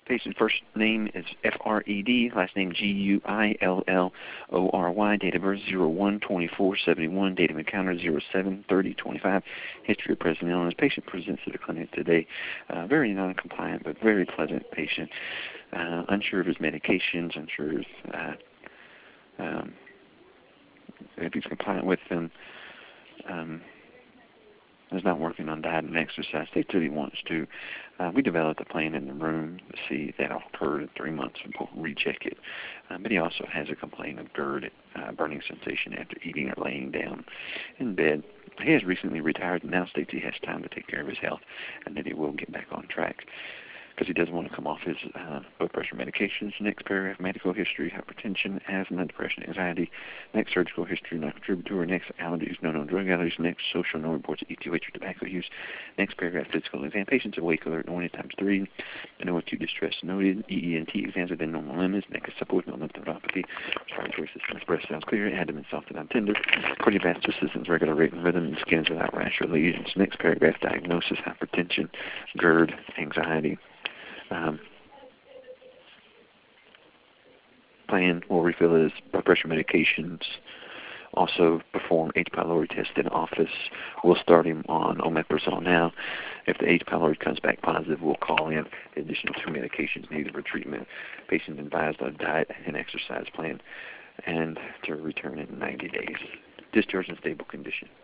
Patient's first name is Fred, last name Guillory, date of birth 01/24/71, date of encounter 07/30/25, history of present illness. Patient presents to the clinic today, very non-compliant but very pleasant patient, unsure of his medications, unsure if he's compliant with them. Is not working on diet and exercise. States that he wants to. We developed a plan in the room to see if that occurred in 3 months and we'll recheck it. But he also has a complaint of GERD, burning sensation after eating or laying down in bed. He has recently retired and now states he has time to take care of his health and that he will get back on track because he doesn't want to come off his blood pressure medications. Next paragraph, medical history, hypertension, asthma, depression, anxiety. Next, surgical history, not contributory. Next, allergies, no known drug allergies. Next, social, no reports of ETH or tobacco use. Next paragraph, physical exam. Patients awake, alert, anointed ×3. No acute distress noted. EENT exams within normal limits. Neck is supported, no lymphadenopathy. Respiratory system, breast sounds clear. Abdomen soft and non-tender. Cardiovascular system's regular rate and rhythm. And skin is without rash or lesions. Next paragraph, diagnosis, hypertension, GERD, anxiety. Plan will refill his blood pressure medications. Also perform H. pylori test in office. We'll start him on omeprazole now. If the H. pylori comes back positive, we'll call in the additional 2 medications needed for treatment. Patient advised on diet and exercise plan and to return in 90 days. Discharge in stable condition.